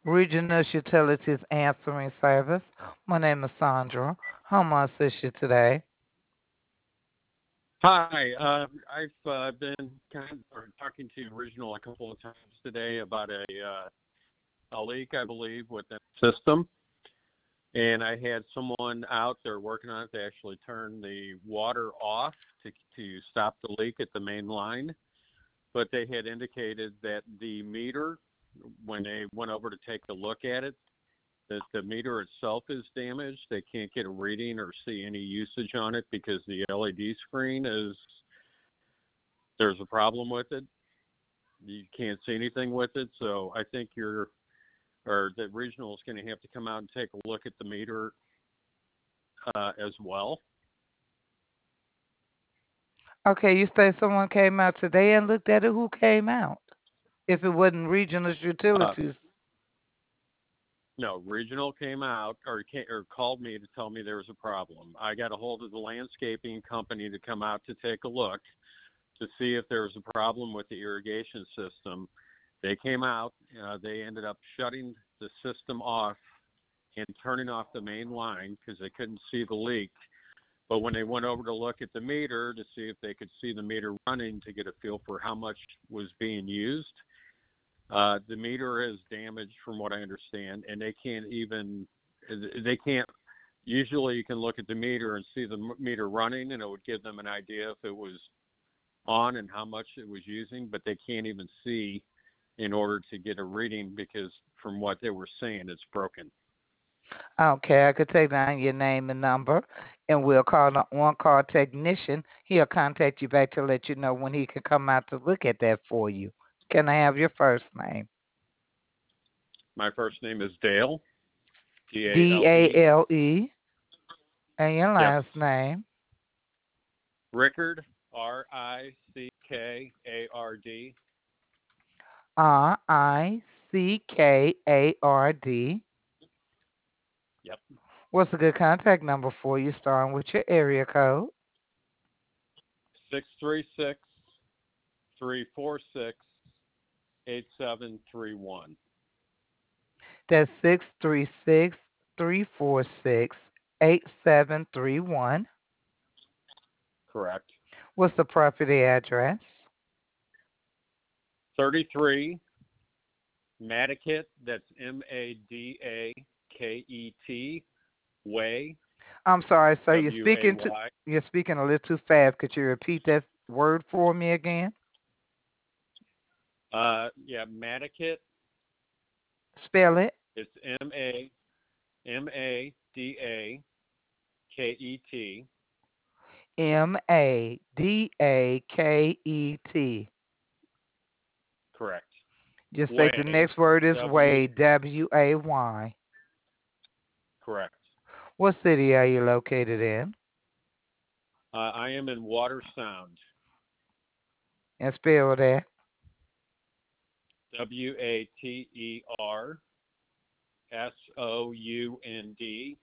Regional Utilities Answering Service. My name is Sandra. How may I assist you today? Hi, I've been talking to Original a couple of times today about a leak, I believe, within the system. And I had someone out there working on it to actually turn the water off to stop the leak at the main line. But they had indicated that the meter, when they went over to take a look at it, that the meter itself is damaged. They can't get a reading or see any usage on it because the LED screen there's a problem with it. You can't see anything with it. So I think the regional is going to have to come out and take a look at the meter as well. Okay, you say someone came out today and looked at it. Who came out? If it wasn't Regional Uh, Utilities. no, regional came out or called me to tell me there was a problem. I got a hold of the landscaping company to come out to take a look to see if there was a problem with the irrigation system. They came out. They ended up shutting the system off and turning off the main line because they couldn't see the leak. But when they went over to look at the meter to see if they could see the meter running to get a feel for how much was being used, the meter is damaged from what I understand, and they can't, usually you can look at the meter and see the meter running and it would give them an idea if it was on and how much it was using, but they can't even see in order to get a reading because from what they were saying, it's broken. Okay, I could take down your name and number, and we'll call the on-call technician. He'll contact you back to let you know when he can come out to look at that for you. Can I have your first name? My first name is Dale, D A Dale. L E, and your Yep. last name. Rickard, Rickard. Rickard. Yep. What's a good contact number for you, starting with your area code? 636 346 8731. That's 636-346-8731. Correct. What's the property address? 33 Madaket, that's Madaket Way, I'm sorry, sir. Way. You're speaking a little too fast. Could you repeat that word for me again? Yeah, Madaket. Spell it. It's Madaket. Madaket. Correct. Just say the Way. next word is W. way. WAY. Correct. What city are you located in? I am in Water Sound. And spell that. WATERSOUND.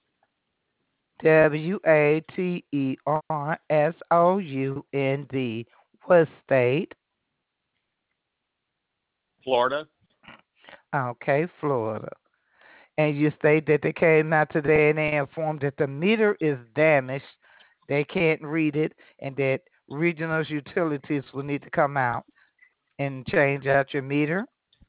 WATERSOUND. What state? Florida. Okay, Florida. And you state that they came out today and they informed that the meter is damaged, they can't read it, and that regional utilities will need to come out and change out your meter.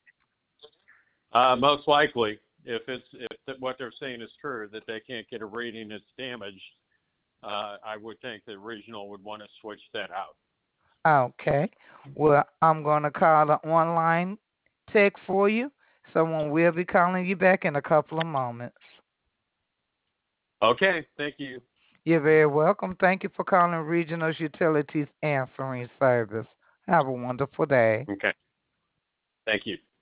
Most likely, if what they're saying is true, that they can't get a reading that's damaged, I would think the regional would want to switch that out. Okay. Well, I'm going to call the online tech for you. Someone will be calling you back in a couple of moments. Okay, thank you. You're very welcome. Thank you for calling Regional Utilities Answering Service. Have a wonderful day. Okay, thank you.